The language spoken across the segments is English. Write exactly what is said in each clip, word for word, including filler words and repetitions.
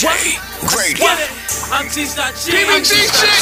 J, great. I'm G-Star G. P B G shit.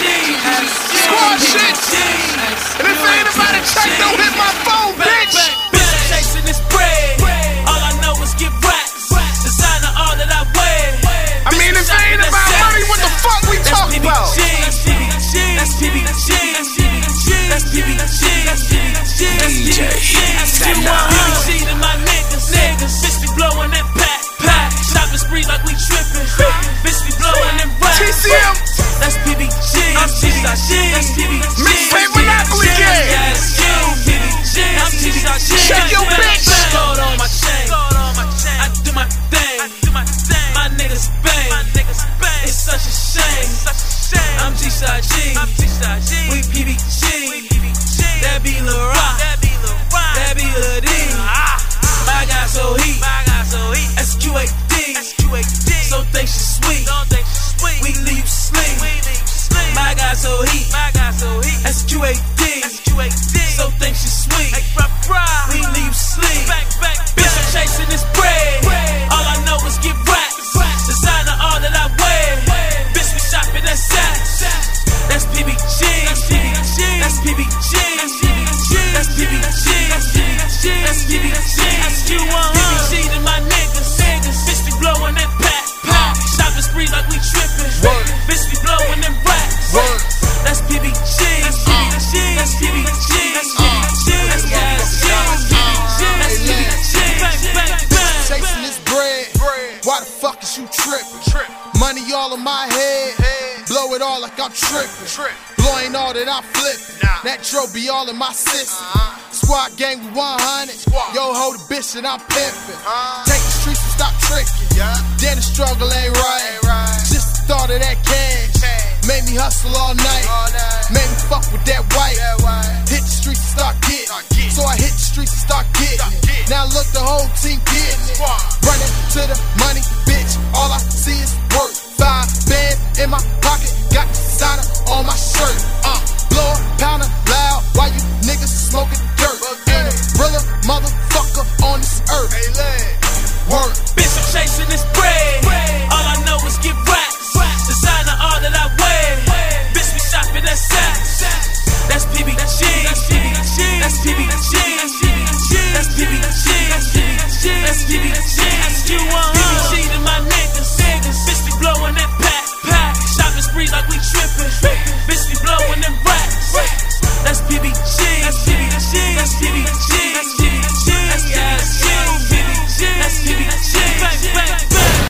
Squad shit. And if ain't about to check, don't hit my phone, bitch. Bitch, chasing this bread. All I know is get racks. Designer all that I wear. I mean, if it ain't about money, what the fuck we talk about? That's P B G. That's P B G. That's P B G. That's P B G. That's P B G. That's P B G. That's P B G to my niggas. Niggas. Bitch be blowing that pack. Pack. Shopping spree like we tripping. Bitch be blowing them racks. T C M. That's P B G. I'm G-Star G. That's P B G. Mixtape Monopoly game. Yes, P B G. I'm G-Star G. Shake your bitch. Gold on my chain. I do my thing. My niggas bang. It's such a shame. I'm G-Star G. We P B G. That be Lil Rock. That be Lil D. My guy so heat. S Q A D. So think she sweet. We leave sleep. My guy so heat. S Q A D. So think she sweet. We leave sleep. Bitch, I'm chasing this bread. All I know is get racks. Designer all that I wear. Bitch, we shopping at Saks. That's P B G. That's P B G. That's P B G. That's P B G. That's P B G. That's Q one hundred. P B G to my niggas. Bitch be blowing that pack. Pack. Shopping spree like we tripping. Bitch be blowing them racks. That's P B G. That's P B G. That's P B G. That's P B G. That's P B G. That's P B G. Bang, bang, bang. Chasing this bread. Why the fuck is you tripping? Money all in my head. Blow it all like I'm tripping. Blowing all that I flip. That dro be all in my system. Squad gang with one hundred. Yo, hold a bitch and I'm pimping. Take the streets and stop tricking. Then the struggle ain't right. Just the thought of that cash made me hustle all night. Made me fuck with that white. Hit the streets and start getting. So